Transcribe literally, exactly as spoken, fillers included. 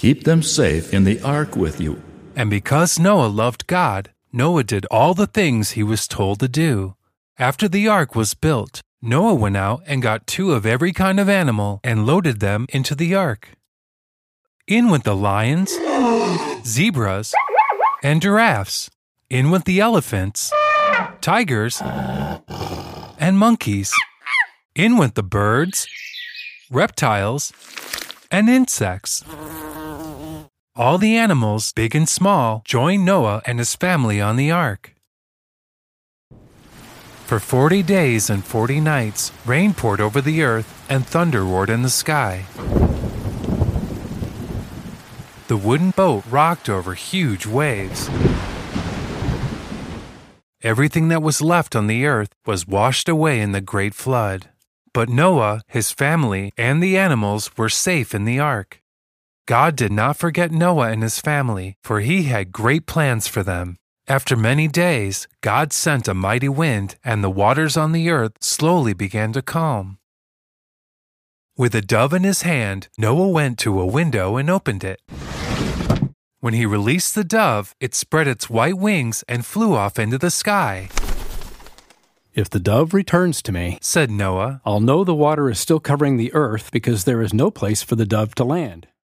Keep them safe in the ark with you. And because Noah loved God, Noah did all the things he was told to do. After the ark was built, Noah went out and got two of every kind of animal and loaded them into the ark. In went the lions, zebras, and giraffes. In went the elephants, tigers, and monkeys. In went the birds, reptiles, and insects. All the animals, big and small, joined Noah and his family on the ark. For forty days and forty nights, rain poured over the earth and thunder roared in the sky. The wooden boat rocked over huge waves. Everything that was left on the earth was washed away in the great flood. But Noah, his family, and the animals were safe in the ark. God did not forget Noah and his family, for he had great plans for them. After many days, God sent a mighty wind, and the waters on the earth slowly began to calm. With a dove in his hand, Noah went to a window and opened it. When he released the dove, it spread its white wings and flew off into the sky. If the dove returns to me, said Noah, I'll know the water is still covering the earth because there is no place for the dove to land.